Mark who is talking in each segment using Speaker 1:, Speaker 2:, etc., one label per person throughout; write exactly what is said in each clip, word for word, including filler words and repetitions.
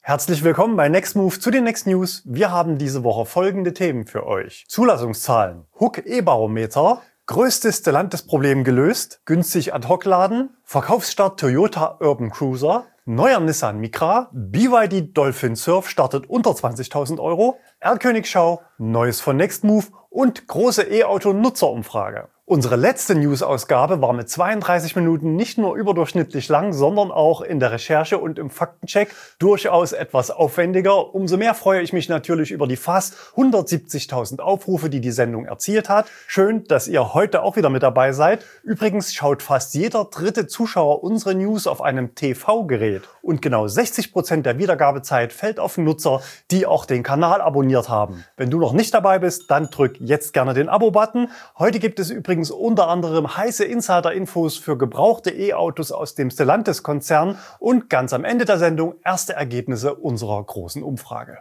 Speaker 1: Herzlich willkommen bei Nextmove zu den Next News. Wir haben diese Woche folgende Themen für euch. Zulassungszahlen, H U K E-Barometer, größtes Stellantis-Problem gelöst, günstig Ad-Hoc-Laden, Verkaufsstart Toyota Urban Cruiser, neuer Nissan Micra, B Y D Dolphin Surf startet unter zwanzigtausend Euro, Erlkönigschau, Neues von Nextmove und große E-Auto-Nutzerumfrage. Unsere letzte News-Ausgabe war mit zweiunddreißig Minuten nicht nur überdurchschnittlich lang, sondern auch in der Recherche und im Faktencheck durchaus etwas aufwendiger. Umso mehr freue ich mich natürlich über die fast hundertsiebzigtausend Aufrufe, die die Sendung erzielt hat. Schön, dass ihr heute auch wieder mit dabei seid. Übrigens schaut fast jeder dritte Zuschauer unsere News auf einem T V-Gerät. Und genau sechzig Prozent der Wiedergabezeit fällt auf Nutzer, die auch den Kanal abonniert haben. Wenn du noch nicht dabei bist, dann drück jetzt gerne den Abo-Button. Heute gibt es übrigens Übrigens unter anderem heiße Insider-Infos für gebrauchte E-Autos aus dem Stellantis-Konzern und ganz am Ende der Sendung erste Ergebnisse unserer großen Umfrage.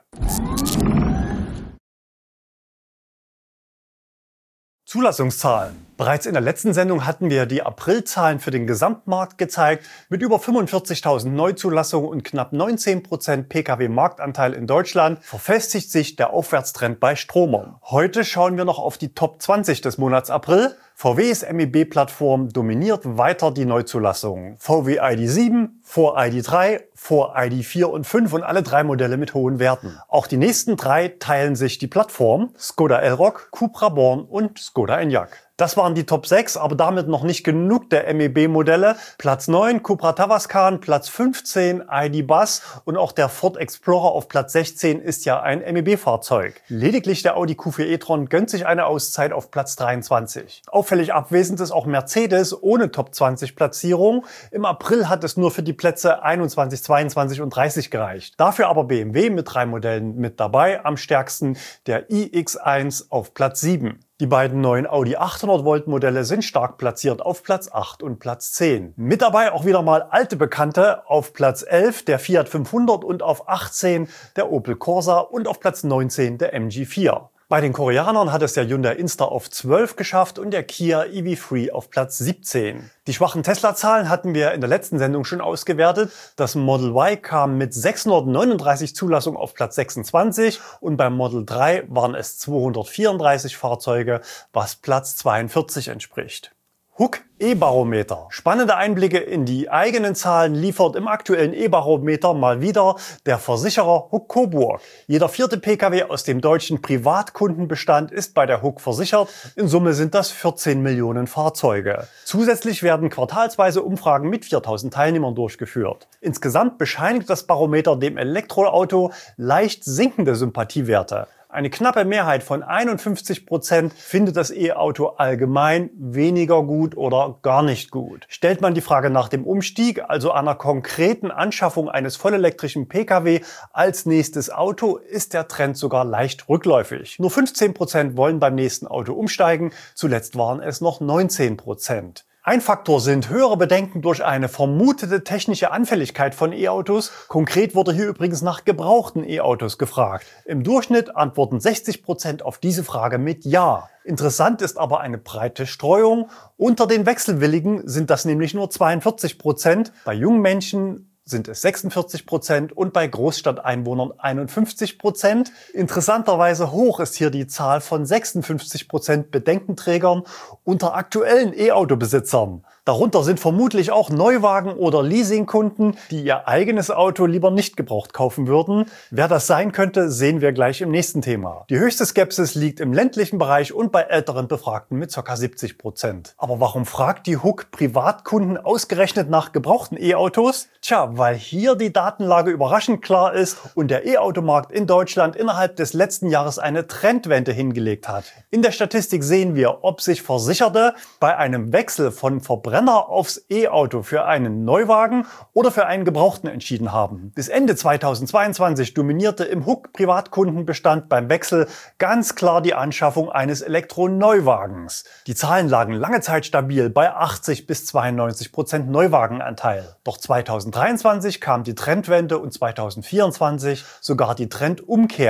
Speaker 1: Zulassungszahlen. Bereits in der letzten Sendung hatten wir die Aprilzahlen für den Gesamtmarkt gezeigt. Mit über fünfundvierzigtausend Neuzulassungen und knapp neunzehn Prozent Pkw-Marktanteil in Deutschland verfestigt sich der Aufwärtstrend bei Stromern. Heute schauen wir noch auf die Top zwanzig des Monats April. V Ws M E B-Plattform dominiert weiter die Neuzulassungen. V W I D sieben, vier I D drei, vier I D vier und fünf und alle drei Modelle mit hohen Werten. Auch die nächsten drei teilen sich die Plattform: Skoda Elroq, Cupra Born und Skoda Enyaq. Das waren die Top sechs, aber damit noch nicht genug der M E B-Modelle. Platz neun, Cupra Tavascan, Platz fünfzehn, I D Buzz und auch der Ford Explorer auf Platz sechzehn ist ja ein M E B-Fahrzeug. Lediglich der Audi Q vier e-tron gönnt sich eine Auszeit auf Platz dreiundzwanzig. Auffällig abwesend ist auch Mercedes ohne Top zwanzig Platzierung. Im April hat es nur für die Plätze einundzwanzig, zweiundzwanzig und dreißig gereicht. Dafür aber B M W mit drei Modellen mit dabei, am stärksten der i X eins auf Platz sieben. Die beiden neuen Audi achthundert Volt Modelle sind stark platziert auf Platz acht und Platz zehn. Mit dabei auch wieder mal alte Bekannte: auf Platz elf der Fiat fünfhundert und auf achtzehn der Opel Corsa und auf Platz neunzehn der M G vier. Bei den Koreanern hat es der Hyundai Insta auf zwölf geschafft und der Kia E V drei auf Platz siebzehn. Die schwachen Tesla-Zahlen hatten wir in der letzten Sendung schon ausgewertet. Das Model Y kam mit sechshundertneununddreißig Zulassungen auf Platz sechsundzwanzig und beim Model drei waren es zweihundertvierunddreißig Fahrzeuge, was Platz zweiundvierzig entspricht. H U K E-Barometer. Spannende Einblicke in die eigenen Zahlen liefert im aktuellen E-Barometer mal wieder der Versicherer H U K Coburg. Jeder vierte Pkw aus dem deutschen Privatkundenbestand ist bei der H U K versichert. In Summe sind das vierzehn Millionen Fahrzeuge. Zusätzlich werden quartalsweise Umfragen mit viertausend Teilnehmern durchgeführt. Insgesamt bescheinigt das Barometer dem Elektroauto leicht sinkende Sympathiewerte. Eine knappe Mehrheit von einundfünfzig Prozent findet das E-Auto allgemein weniger gut oder gar nicht gut. Stellt man die Frage nach dem Umstieg, also einer konkreten Anschaffung eines vollelektrischen Pkw als nächstes Auto, ist der Trend sogar leicht rückläufig. Nur fünfzehn Prozent wollen beim nächsten Auto umsteigen, zuletzt waren es noch neunzehn Prozent. Ein Faktor sind höhere Bedenken durch eine vermutete technische Anfälligkeit von E-Autos. Konkret wurde hier übrigens nach gebrauchten E-Autos gefragt. Im Durchschnitt antworten sechzig Prozent auf diese Frage mit Ja. Interessant ist aber eine breite Streuung. Unter den Wechselwilligen sind das nämlich nur zweiundvierzig Prozent. Bei jungen Menschen sind es sechsundvierzig Prozent und bei Großstadteinwohnern einundfünfzig Prozent. Interessanterweise hoch ist hier die Zahl von sechsundfünfzig Prozent Bedenkenträgern unter aktuellen E-Auto-Besitzern. Darunter sind vermutlich auch Neuwagen- oder Leasingkunden, die ihr eigenes Auto lieber nicht gebraucht kaufen würden. Wer das sein könnte, sehen wir gleich im nächsten Thema. Die höchste Skepsis liegt im ländlichen Bereich und bei älteren Befragten mit ca. siebzig Prozent. Aber warum fragt die H U K Privatkunden ausgerechnet nach gebrauchten E-Autos? Tja, weil hier die Datenlage überraschend klar ist und der E-Automarkt in Deutschland innerhalb des letzten Jahres eine Trendwende hingelegt hat. In der Statistik sehen wir, ob sich Versicherte bei einem Wechsel von Verbrenner aufs E-Auto für einen Neuwagen oder für einen Gebrauchten entschieden haben. Bis Ende zweitausendzweiundzwanzig dominierte im H U K-Privatkundenbestand beim Wechsel ganz klar die Anschaffung eines Elektroneuwagens. Die Zahlen lagen lange Zeit stabil bei achtzig bis zweiundneunzig Prozent Neuwagenanteil. Doch zweitausenddreiundzwanzig kam die Trendwende und zweitausendvierundzwanzig sogar die Trendumkehr.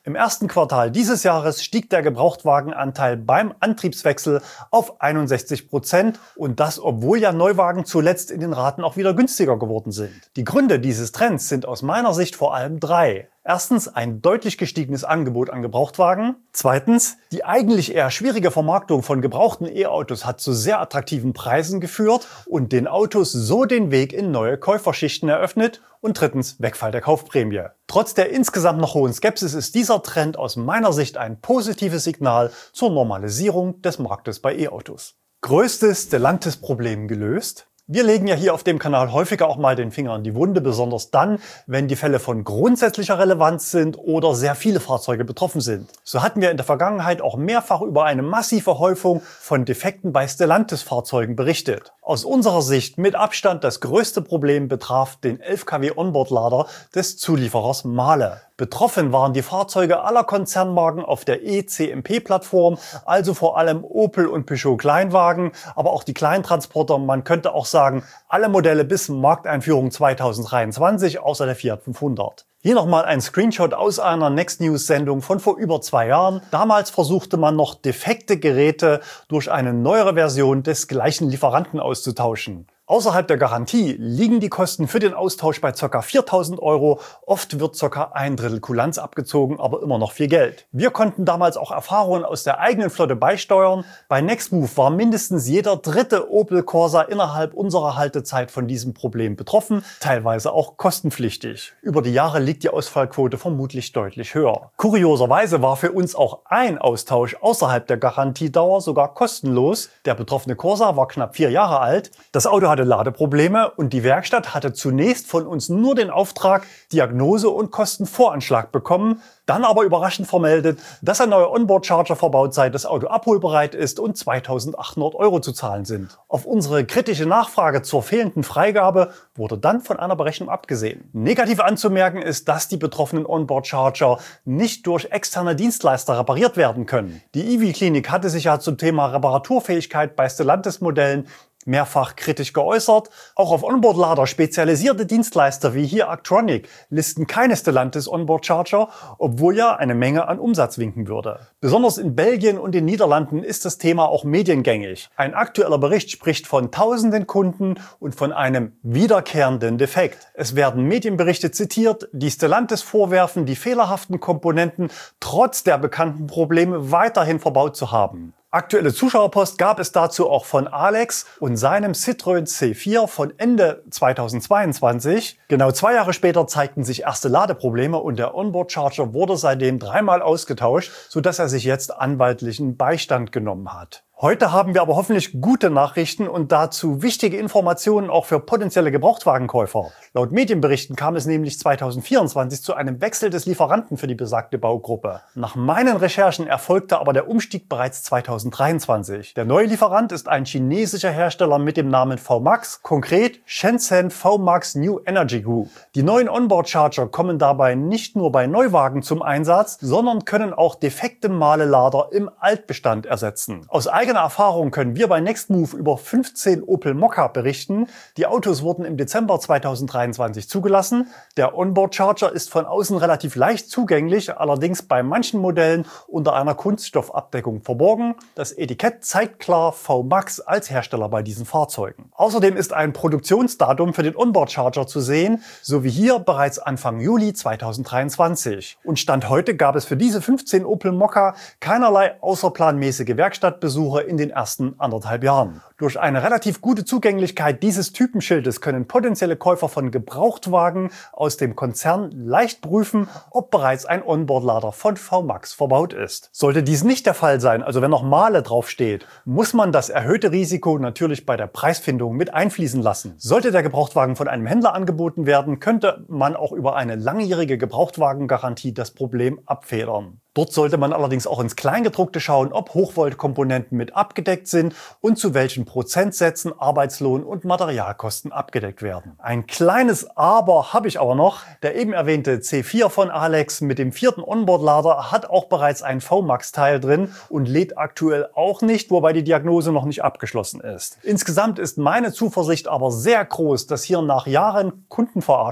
Speaker 1: Im ersten Quartal dieses Jahres stieg der Gebrauchtwagenanteil beim Antriebswechsel auf einundsechzig Prozent und das, obwohl ja Neuwagen zuletzt in den Raten auch wieder günstiger geworden sind. Die Gründe dieses Trends sind aus meiner Sicht vor allem drei. Erstens ein deutlich gestiegenes Angebot an Gebrauchtwagen. Zweitens, die eigentlich eher schwierige Vermarktung von gebrauchten E-Autos hat zu sehr attraktiven Preisen geführt und den Autos so den Weg in neue Käuferschichten eröffnet. Und drittens, Wegfall der Kaufprämie. Trotz der insgesamt noch hohen Skepsis ist dieser Trend aus meiner Sicht ein positives Signal zur Normalisierung des Marktes bei E-Autos. Größtes Stellantis-Problem gelöst? Wir legen ja hier auf dem Kanal häufiger auch mal den Finger in die Wunde, besonders dann, wenn die Fälle von grundsätzlicher Relevanz sind oder sehr viele Fahrzeuge betroffen sind. So hatten wir in der Vergangenheit auch mehrfach über eine massive Häufung von Defekten bei Stellantis-Fahrzeugen berichtet. Aus unserer Sicht mit Abstand das größte Problem betraf den elf Kilowatt Onboard-Lader des Zulieferers Mahle. Betroffen waren die Fahrzeuge aller Konzernmarken auf der E C M P-Plattform, also vor allem Opel und Peugeot Kleinwagen, aber auch die Kleintransporter, man könnte auch sagen, alle Modelle bis Markteinführung zweitausenddreiundzwanzig, außer der Fiat fünfhundert. Hier nochmal ein Screenshot aus einer Next News Sendung von vor über zwei Jahren. Damals versuchte man noch defekte Geräte durch eine neuere Version des gleichen Lieferanten auszutauschen. Außerhalb der Garantie liegen die Kosten für den Austausch bei ca. viertausend Euro. Oft wird ca. ein Drittel Kulanz abgezogen, aber immer noch viel Geld. Wir konnten damals auch Erfahrungen aus der eigenen Flotte beisteuern. Bei Nextmove war mindestens jeder dritte Opel Corsa innerhalb unserer Haltezeit von diesem Problem betroffen, teilweise auch kostenpflichtig. Über die Jahre liegt die Ausfallquote vermutlich deutlich höher. Kurioserweise war für uns auch ein Austausch außerhalb der Garantiedauer sogar kostenlos. Der betroffene Corsa war knapp vier Jahre alt. Das Auto hatte Ladeprobleme und die Werkstatt hatte zunächst von uns nur den Auftrag, Diagnose und Kostenvoranschlag bekommen, dann aber überraschend vermeldet, dass ein neuer Onboard-Charger verbaut sei, das Auto abholbereit ist und zweitausendachthundert Euro zu zahlen sind. Auf unsere kritische Nachfrage zur fehlenden Freigabe wurde dann von einer Berechnung abgesehen. Negativ anzumerken ist, dass die betroffenen Onboard-Charger nicht durch externe Dienstleister repariert werden können. Die I W I-Klinik hatte sich ja zum Thema Reparaturfähigkeit bei Stellantis-Modellen mehrfach kritisch geäußert. Auch auf Onboard-Lader spezialisierte Dienstleister wie hier Actronic listen keine Stellantis Onboard-Charger, obwohl ja eine Menge an Umsatz winken würde. Besonders in Belgien und den Niederlanden ist das Thema auch mediengängig. Ein aktueller Bericht spricht von tausenden Kunden und von einem wiederkehrenden Defekt. Es werden Medienberichte zitiert, die Stellantis vorwerfen, die fehlerhaften Komponenten trotz der bekannten Probleme weiterhin verbaut zu haben. Aktuelle Zuschauerpost gab es dazu auch von Alex und seinem Citroën C vier von Ende zweitausendzweiundzwanzig. Genau zwei Jahre später zeigten sich erste Ladeprobleme und der Onboard-Charger wurde seitdem dreimal ausgetauscht, sodass er sich jetzt anwaltlichen Beistand genommen hat. Heute haben wir aber hoffentlich gute Nachrichten und dazu wichtige Informationen auch für potenzielle Gebrauchtwagenkäufer. Laut Medienberichten kam es nämlich zweitausendvierundzwanzig zu einem Wechsel des Lieferanten für die besagte Baugruppe. Nach meinen Recherchen erfolgte aber der Umstieg bereits zweitausenddreiundzwanzig. Der neue Lieferant ist ein chinesischer Hersteller mit dem Namen V MAX, konkret Shenzhen V MAX New Energy Group. Die neuen Onboard-Charger kommen dabei nicht nur bei Neuwagen zum Einsatz, sondern können auch defekte Mahlelader im Altbestand ersetzen. Aus eigener Erfahrung können wir bei Nextmove über fünfzehn Opel Mokka berichten. Die Autos wurden im Dezember zweitausenddreiundzwanzig zugelassen. Der Onboard-Charger ist von außen relativ leicht zugänglich, allerdings bei manchen Modellen unter einer Kunststoffabdeckung verborgen. Das Etikett zeigt klar V MAX als Hersteller bei diesen Fahrzeugen. Außerdem ist ein Produktionsdatum für den Onboard-Charger zu sehen, so wie hier bereits Anfang Juli zweitausenddreiundzwanzig. Und Stand heute gab es für diese fünfzehn Opel Mokka keinerlei außerplanmäßige Werkstattbesuche in den ersten anderthalb Jahren. Durch eine relativ gute Zugänglichkeit dieses Typenschildes können potenzielle Käufer von Gebrauchtwagen aus dem Konzern leicht prüfen, ob bereits ein Onboard-Lader von V MAX verbaut ist. Sollte dies nicht der Fall sein, also wenn noch Mahle draufsteht, muss man das erhöhte Risiko natürlich bei der Preisfindung mit einfließen lassen. Sollte der Gebrauchtwagen von einem Händler angeboten werden, könnte man auch über eine langjährige Gebrauchtwagengarantie das Problem abfedern. Dort sollte man allerdings auch ins Kleingedruckte schauen, ob Hochvoltkomponenten mit abgedeckt sind und zu welchen Prozentsätzen Arbeitslohn und Materialkosten abgedeckt werden. Ein kleines Aber habe ich aber noch. Der eben erwähnte C vier von Alex mit dem vierten Onboard-Lader hat auch bereits ein V MAX-Teil drin und lädt aktuell auch nicht, wobei die Diagnose noch nicht abgeschlossen ist. Insgesamt ist meine Zuversicht aber sehr groß, dass hier nach Jahren Kundenverarsche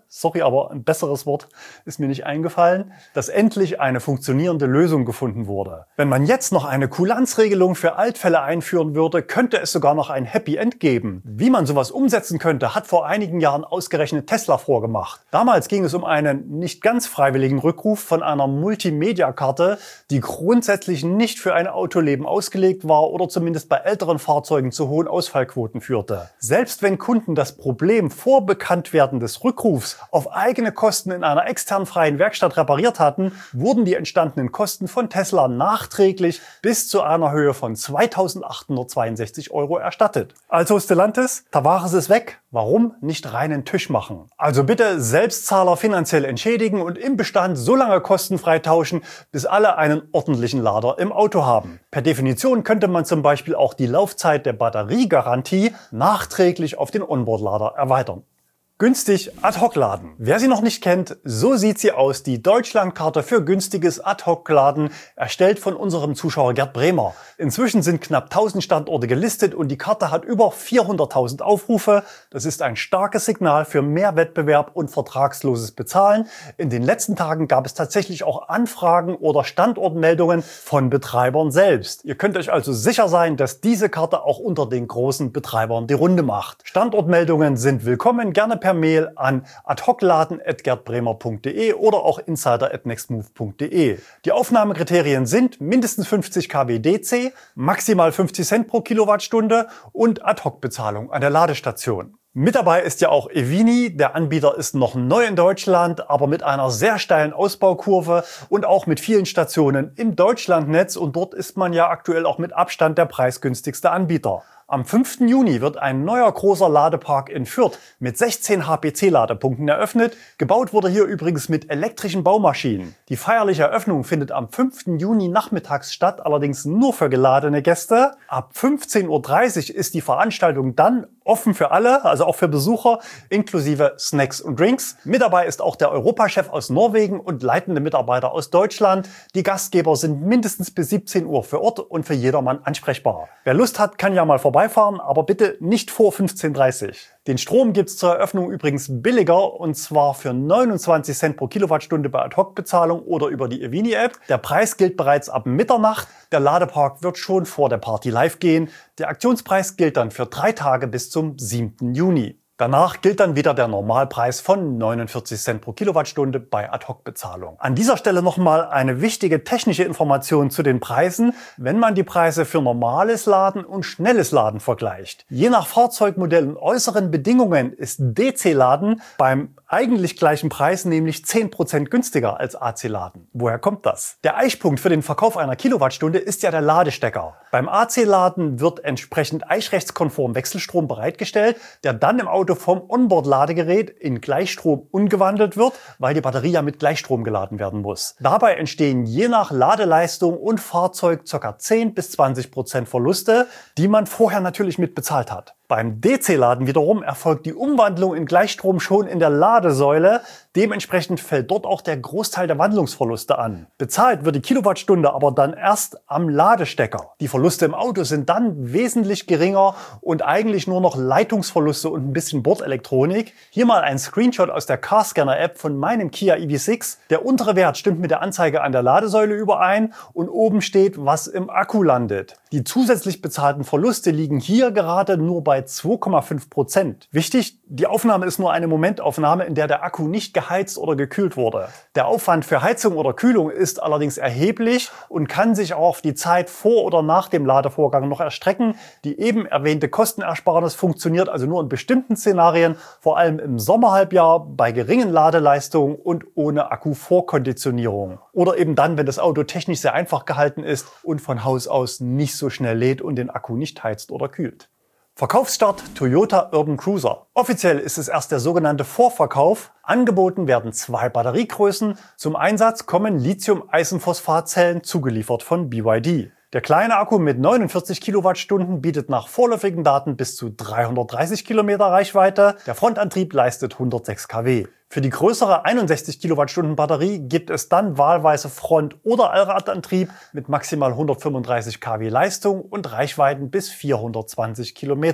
Speaker 1: sorry, aber ein besseres Wort ist mir nicht eingefallen, dass endlich eine funktionierende Lösung gefunden wurde. Wenn man jetzt noch eine Kulanzregelung für Altfälle einführen würde, könnte es sogar noch ein Happy End geben. Wie man sowas umsetzen könnte, hat vor einigen Jahren ausgerechnet Tesla vorgemacht. Damals ging es um einen nicht ganz freiwilligen Rückruf von einer Multimedia-Karte, die grundsätzlich nicht für ein Autoleben ausgelegt war oder zumindest bei älteren Fahrzeugen zu hohen Ausfallquoten führte. Selbst wenn Kunden das Problem vor Bekanntwerden des Rückrufs auf eigene Kosten in einer extern freien Werkstatt repariert hatten, wurden die entstandenen Kosten von Tesla nachträglich bis zu einer Höhe von zweitausendachthundertzweiundsechzig Euro erstattet. Also Stellantis, Tavares ist weg. Warum nicht reinen Tisch machen? Also bitte Selbstzahler finanziell entschädigen und im Bestand so lange kostenfrei tauschen, bis alle einen ordentlichen Lader im Auto haben. Per Definition könnte man zum Beispiel auch die Laufzeit der Batteriegarantie nachträglich auf den Onboard-Lader erweitern. Günstig Ad-Hoc-Laden. Wer sie noch nicht kennt, so sieht sie aus, die Deutschlandkarte für günstiges Ad-Hoc-Laden, erstellt von unserem Zuschauer Gerd Bremer. Inzwischen sind knapp tausend Standorte gelistet und die Karte hat über vierhunderttausend Aufrufe. Das ist ein starkes Signal für mehr Wettbewerb und vertragsloses Bezahlen. In den letzten Tagen gab es tatsächlich auch Anfragen oder Standortmeldungen von Betreibern selbst. Ihr könnt euch also sicher sein, dass diese Karte auch unter den großen Betreibern die Runde macht. Standortmeldungen sind willkommen, gerne per Mail an adhocladen at gerdbremer punkt de oder auch insider at nextmove punkt de. Die Aufnahmekriterien sind mindestens fünfzig Kilowatt D C, maximal fünfzig Cent pro Kilowattstunde und Ad-Hoc-Bezahlung an der Ladestation. Mit dabei ist ja auch Evini. Der Anbieter ist noch neu in Deutschland, aber mit einer sehr steilen Ausbaukurve und auch mit vielen Stationen im Deutschlandnetz, und dort ist man ja aktuell auch mit Abstand der preisgünstigste Anbieter. Am fünften Juni wird ein neuer großer Ladepark in Fürth mit sechzehn H P C-Ladepunkten eröffnet. Gebaut wurde hier übrigens mit elektrischen Baumaschinen. Die feierliche Eröffnung findet am fünften Juni nachmittags statt, allerdings nur für geladene Gäste. Ab fünfzehn Uhr dreißig ist die Veranstaltung dann offen für alle, also auch für Besucher, inklusive Snacks und Drinks. Mit dabei ist auch der Europachef aus Norwegen und leitende Mitarbeiter aus Deutschland. Die Gastgeber sind mindestens bis siebzehn Uhr vor Ort und für jedermann ansprechbar. Wer Lust hat, kann ja mal vorbeifahren, aber bitte nicht vor fünfzehn Uhr dreißig. Den Strom gibt's zur Eröffnung übrigens billiger, und zwar für neunundzwanzig Cent pro Kilowattstunde bei Ad-Hoc-Bezahlung oder über die Evini-App. Der Preis gilt bereits ab Mitternacht. Der Ladepark wird schon vor der Party live gehen. Der Aktionspreis gilt dann für drei Tage bis zum siebten Juni. Danach gilt dann wieder der Normalpreis von neunundvierzig Cent pro Kilowattstunde bei Ad-Hoc-Bezahlung. An dieser Stelle nochmal eine wichtige technische Information zu den Preisen, wenn man die Preise für normales Laden und schnelles Laden vergleicht. Je nach Fahrzeugmodell und äußeren Bedingungen ist D C-Laden beim eigentlich gleichen Preis nämlich zehn Prozent günstiger als A C-Laden. Woher kommt das? Der Eichpunkt für den Verkauf einer Kilowattstunde ist ja der Ladestecker. Beim A C-Laden wird entsprechend eichrechtskonform Wechselstrom bereitgestellt, der dann im Auto vom Onboard-Ladegerät in Gleichstrom umgewandelt wird, weil die Batterie ja mit Gleichstrom geladen werden muss. Dabei entstehen je nach Ladeleistung und Fahrzeug ca. zehn bis zwanzig Prozent Verluste, die man vorher natürlich mit bezahlt hat. Beim D C-Laden wiederum erfolgt die Umwandlung in Gleichstrom schon in der Ladesäule. Dementsprechend fällt dort auch der Großteil der Wandlungsverluste an. Bezahlt wird die Kilowattstunde aber dann erst am Ladestecker. Die Verluste im Auto sind dann wesentlich geringer und eigentlich nur noch Leitungsverluste und ein bisschen Bordelektronik. Hier mal ein Screenshot aus der Carscanner-App von meinem Kia E V sechs. Der untere Wert stimmt mit der Anzeige an der Ladesäule überein und oben steht, was im Akku landet. Die zusätzlich bezahlten Verluste liegen hier gerade nur bei zwei Komma fünf Prozent. Wichtig, die Aufnahme ist nur eine Momentaufnahme, in der der Akku nicht geheizt oder gekühlt wurde. Der Aufwand für Heizung oder Kühlung ist allerdings erheblich und kann sich auch auf die Zeit vor oder nach dem Ladevorgang noch erstrecken. Die eben erwähnte Kostenersparnis funktioniert also nur in bestimmten Szenarien, vor allem im Sommerhalbjahr, bei geringen Ladeleistungen und ohne Akkuvorkonditionierung. Oder eben dann, wenn das Auto technisch sehr einfach gehalten ist und von Haus aus nicht so schnell lädt und den Akku nicht heizt oder kühlt. Verkaufsstart Toyota Urban Cruiser. Offiziell ist es erst der sogenannte Vorverkauf. Angeboten werden zwei Batteriegrößen. Zum Einsatz kommen Lithium-Eisenphosphat-Zellen zugeliefert von B Y D. Der kleine Akku mit neunundvierzig Kilowattstunden bietet nach vorläufigen Daten bis zu dreihundertdreißig Kilometer Reichweite. Der Frontantrieb leistet hundertsechs Kilowatt. Für die größere einundsechzig Kilowattstunden Batterie gibt es dann wahlweise Front- oder Allradantrieb mit maximal hundertfünfunddreißig Kilowatt Leistung und Reichweiten bis vierhundertzwanzig Kilometer.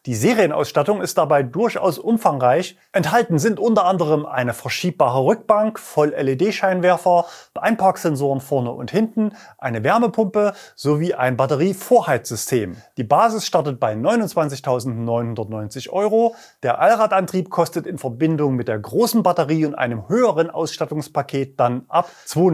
Speaker 1: Die Serienausstattung ist dabei durchaus umfangreich. Enthalten sind unter anderem eine verschiebbare Rückbank, Voll-L E D-Scheinwerfer, Einparksensoren vorne und hinten, eine Wärmepumpe sowie ein Batterievorheizsystem. Die Basis startet bei neunundzwanzigtausendneunhundertneunzig Euro. Der Allradantrieb kostet in Verbindung mit der großen Batterie und einem höheren Ausstattungspaket dann ab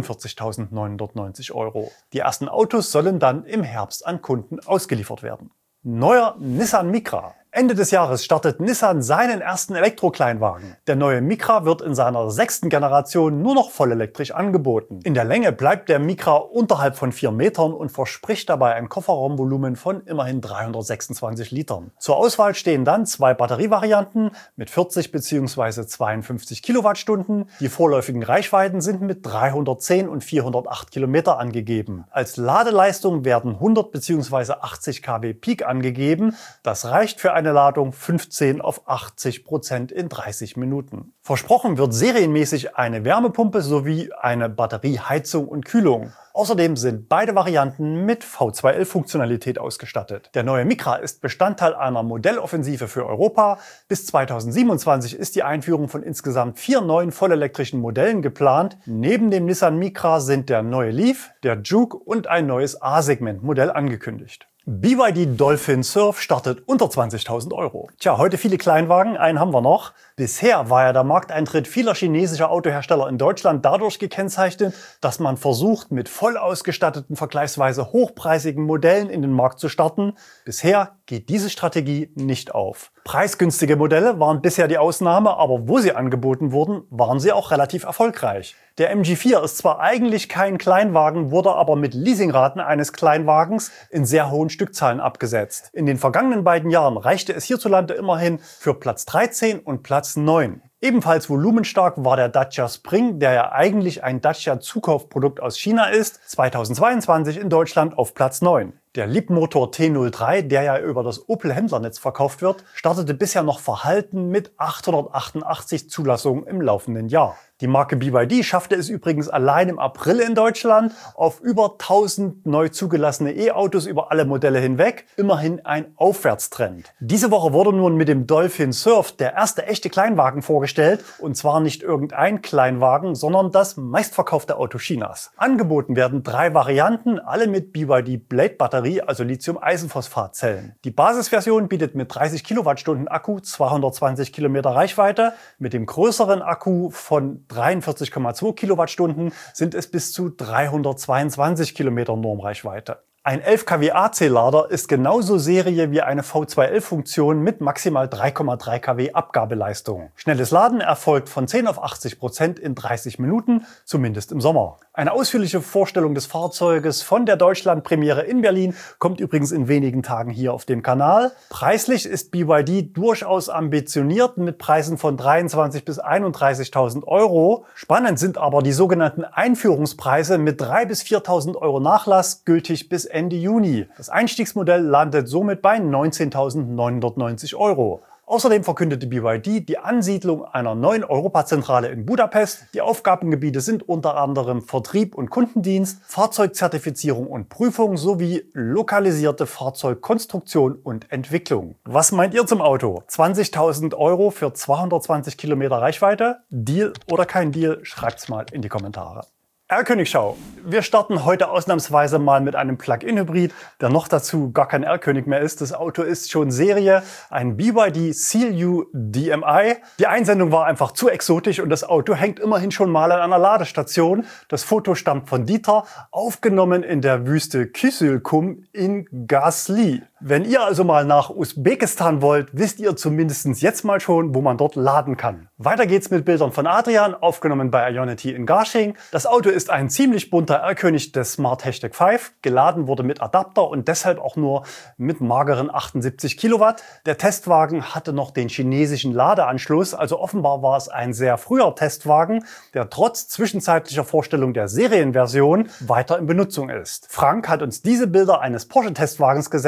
Speaker 1: zweiundvierzigtausendneunhundertneunzig Euro. Die ersten Autos sollen dann im Herbst an Kunden ausgeliefert werden. Neuer Nissan Micra. Ende des Jahres startet Nissan seinen ersten Elektrokleinwagen. Der neue Micra wird in seiner sechsten Generation nur noch vollelektrisch angeboten. In der Länge bleibt der Micra unterhalb von vier Metern und verspricht dabei ein Kofferraumvolumen von immerhin dreihundertsechsundzwanzig Litern. Zur Auswahl stehen dann zwei Batterievarianten mit vierzig bzw. zweiundfünfzig Kilowattstunden. Die vorläufigen Reichweiten sind mit dreihundertzehn und vierhundertacht Kilometer angegeben. Als Ladeleistung werden hundert bzw. achtzig Kilowatt Peak angegeben. Das reicht für eine Ladung fünfzehn auf achtzig Prozent in dreißig Minuten. Versprochen wird serienmäßig eine Wärmepumpe sowie eine Batterieheizung und Kühlung. Außerdem sind beide Varianten mit V zwei L-Funktionalität ausgestattet. Der neue Micra ist Bestandteil einer Modelloffensive für Europa. Bis zweitausendsiebenundzwanzig ist die Einführung von insgesamt vier neuen vollelektrischen Modellen geplant. Neben dem Nissan Micra sind der neue Leaf, der Juke und ein neues A-Segment-Modell angekündigt. B Y D Dolphin Surf startet unter zwanzigtausend Euro. Tja, heute viele Kleinwagen, einen haben wir noch. Bisher war ja der Markteintritt vieler chinesischer Autohersteller in Deutschland dadurch gekennzeichnet, dass man versucht, mit voll ausgestatteten, vergleichsweise hochpreisigen Modellen in den Markt zu starten. Bisher geht diese Strategie nicht auf. Preisgünstige Modelle waren bisher die Ausnahme, aber wo sie angeboten wurden, waren sie auch relativ erfolgreich. Der M G vier ist zwar eigentlich kein Kleinwagen, wurde aber mit Leasingraten eines Kleinwagens in sehr hohen Stückzahlen abgesetzt. In den vergangenen beiden Jahren reichte es hierzulande immerhin für Platz dreizehn und Platz neun. Ebenfalls volumenstark war der Dacia Spring, der ja eigentlich ein Dacia-Zukaufprodukt aus China ist, zweitausendzweiundzwanzig in Deutschland auf Platz neun. Der Leapmotor T null drei, der ja über das Opel-Händlernetz verkauft wird, startete bisher noch verhalten mit achthundertachtundachtzig Zulassungen im laufenden Jahr. Die Marke B Y D schaffte es übrigens allein im April in Deutschland auf über tausend neu zugelassene E-Autos über alle Modelle hinweg, immerhin ein Aufwärtstrend. Diese Woche wurde nun mit dem Dolphin Surf der erste echte Kleinwagen vorgestellt, und zwar nicht irgendein Kleinwagen, sondern das meistverkaufte Auto Chinas. Angeboten werden drei Varianten, alle mit B Y D Blade Batterie, also Lithium-Eisenphosphat-Zellen. Die Basisversion bietet mit dreißig Kilowattstunden Akku zweihundertzwanzig Kilometer Reichweite. Mit dem größeren Akku von dreiundvierzig Komma zwei Kilowattstunden sind es bis zu dreihundertzweiundzwanzig Kilometer Normreichweite. Ein elf Kilowatt A C-Lader ist genauso Serie wie eine V zwei L-Funktion mit maximal drei Komma drei Kilowatt Abgabeleistung. Schnelles Laden erfolgt von zehn auf achtzig Prozent in dreißig Minuten, zumindest im Sommer. Eine ausführliche Vorstellung des Fahrzeuges von der Deutschlandpremiere in Berlin kommt übrigens in wenigen Tagen hier auf dem Kanal. Preislich ist B Y D durchaus ambitioniert mit Preisen von dreiundzwanzigtausend bis einunddreißigtausend Euro. Spannend sind aber die sogenannten Einführungspreise mit dreitausend bis viertausend Euro Nachlass, gültig bis Ende Juni. Das Einstiegsmodell landet somit bei neunzehntausendneunhundertneunzig Euro. Außerdem verkündete B Y D die Ansiedlung einer neuen Europazentrale in Budapest. Die Aufgabengebiete sind unter anderem Vertrieb und Kundendienst, Fahrzeugzertifizierung und Prüfung sowie lokalisierte Fahrzeugkonstruktion und Entwicklung. Was meint ihr zum Auto? zwanzigtausend Euro für zweihundertzwanzig Kilometer Reichweite? Deal oder kein Deal? Schreibt's mal in die Kommentare. R-König-Schau. Wir starten heute ausnahmsweise mal mit einem Plug-in-Hybrid, der noch dazu gar kein R-König mehr ist. Das Auto ist schon Serie, ein B Y D Seal U D M I. Die Einsendung war einfach zu exotisch und das Auto hängt immerhin schon mal an einer Ladestation. Das Foto stammt von Dieter, aufgenommen in der Wüste Kyzylkum in Gasly. Wenn ihr also mal nach Usbekistan wollt, wisst ihr zumindest jetzt mal schon, wo man dort laden kann. Weiter geht's mit Bildern von Adrian, aufgenommen bei Ionity in Garching. Das Auto ist ein ziemlich bunter R-König des Smart Hashtag fünf. Geladen wurde mit Adapter und deshalb auch nur mit mageren achtundsiebzig Kilowatt. Der Testwagen hatte noch den chinesischen Ladeanschluss, also offenbar war es ein sehr früher Testwagen, der trotz zwischenzeitlicher Vorstellung der Serienversion weiter in Benutzung ist. Frank hat uns diese Bilder eines Porsche-Testwagens gesendet.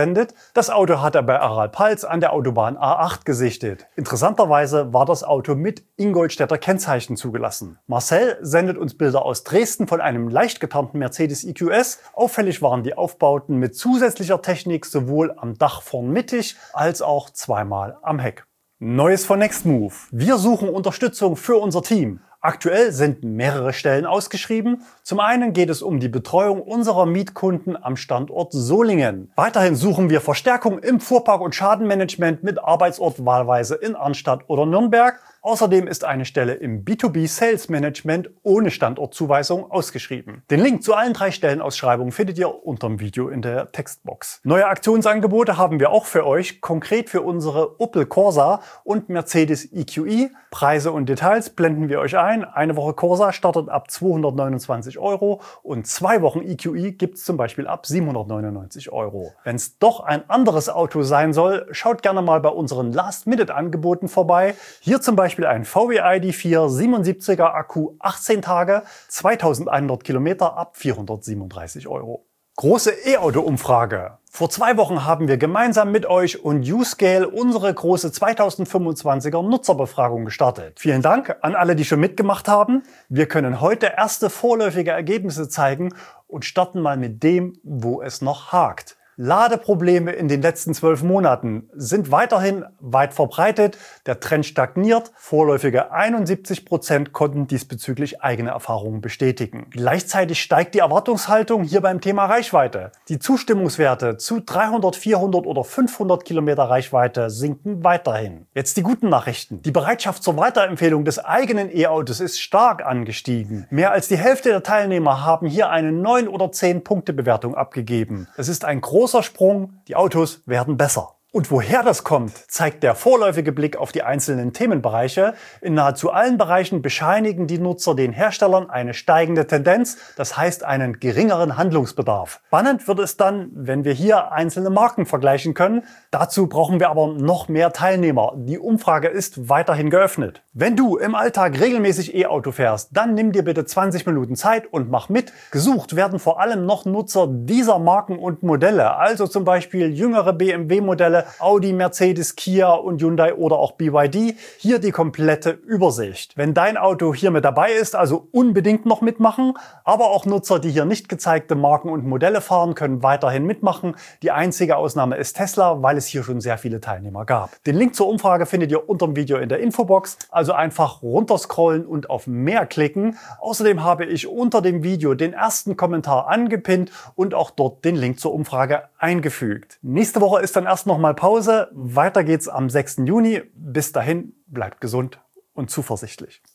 Speaker 1: Das Auto hat er bei Aral-Pals an der Autobahn A acht gesichtet. Interessanterweise war das Auto mit Ingolstädter Kennzeichen zugelassen. Marcel sendet uns Bilder aus Dresden von einem leicht getarnten Mercedes E Q S. Auffällig waren die Aufbauten mit zusätzlicher Technik sowohl am Dach vorn mittig als auch zweimal am Heck. Neues von Nextmove. Wir suchen Unterstützung für unser Team. Aktuell sind mehrere Stellen ausgeschrieben. Zum einen geht es um die Betreuung unserer Mietkunden am Standort Solingen. Weiterhin suchen wir Verstärkung im Fuhrpark- und Schadenmanagement mit Arbeitsort wahlweise in Arnstadt oder Nürnberg. Außerdem ist eine Stelle im B zwei B Sales Management ohne Standortzuweisung ausgeschrieben. Den Link zu allen drei Stellenausschreibungen findet ihr unter dem Video in der Textbox. Neue Aktionsangebote haben wir auch für euch, konkret für unsere Opel Corsa und Mercedes E Q E. Preise und Details blenden wir euch ein. Eine Woche Corsa startet ab zweihundertneunundzwanzig Euro und zwei Wochen E Q E gibt es zum Beispiel ab siebenhundertneunundneunzig Euro. Wenn es doch ein anderes Auto sein soll, schaut gerne mal bei unseren Last-Minute-Angeboten vorbei. Hier zum Beispiel ein V W I D vier siebenundsiebziger Akku, achtzehn Tage, zweitausendeinhundert Kilometer ab vierhundertsiebenunddreißig Euro. Große E-Auto-Umfrage. Vor zwei Wochen haben wir gemeinsam mit euch und U-Scale unsere große zweitausendfünfundzwanziger Nutzerbefragung gestartet. Vielen Dank an alle, die schon mitgemacht haben. Wir können heute erste vorläufige Ergebnisse zeigen und starten mal mit dem, wo es noch hakt. Ladeprobleme in den letzten zwölf Monaten sind weiterhin weit verbreitet. Der Trend stagniert. Vorläufige einundsiebzig Prozent konnten diesbezüglich eigene Erfahrungen bestätigen. Gleichzeitig steigt die Erwartungshaltung hier beim Thema Reichweite. Die Zustimmungswerte zu dreihundert, vierhundert oder fünfhundert Kilometer Reichweite sinken weiterhin. Jetzt die guten Nachrichten. Die Bereitschaft zur Weiterempfehlung des eigenen E-Autos ist stark angestiegen. Mehr als die Hälfte der Teilnehmer haben hier eine neun oder zehn Punkte Bewertung abgegeben. Es ist ein großer Großer Sprung, die Autos werden besser. Und woher das kommt, zeigt der vorläufige Blick auf die einzelnen Themenbereiche. In nahezu allen Bereichen bescheinigen die Nutzer den Herstellern eine steigende Tendenz, das heißt einen geringeren Handlungsbedarf. Spannend wird es dann, wenn wir hier einzelne Marken vergleichen können. Dazu brauchen wir aber noch mehr Teilnehmer. Die Umfrage ist weiterhin geöffnet. Wenn du im Alltag regelmäßig E-Auto fährst, dann nimm dir bitte zwanzig Minuten Zeit und mach mit. Gesucht werden vor allem noch Nutzer dieser Marken und Modelle, also zum Beispiel jüngere B M W-Modelle, Audi, Mercedes, Kia und Hyundai oder auch B Y D. Hier die komplette Übersicht. Wenn dein Auto hier mit dabei ist, also unbedingt noch mitmachen. Aber auch Nutzer, die hier nicht gezeigte Marken und Modelle fahren, können weiterhin mitmachen. Die einzige Ausnahme ist Tesla, weil es hier schon sehr viele Teilnehmer gab. Den Link zur Umfrage findet ihr unter dem Video in der Infobox. Also einfach runterscrollen und auf mehr klicken. Außerdem habe ich unter dem Video den ersten Kommentar angepinnt und auch dort den Link zur Umfrage eingefügt. Nächste Woche ist dann erst noch mal Pause. Weiter geht's am sechsten Juni. Bis dahin, bleibt gesund und zuversichtlich.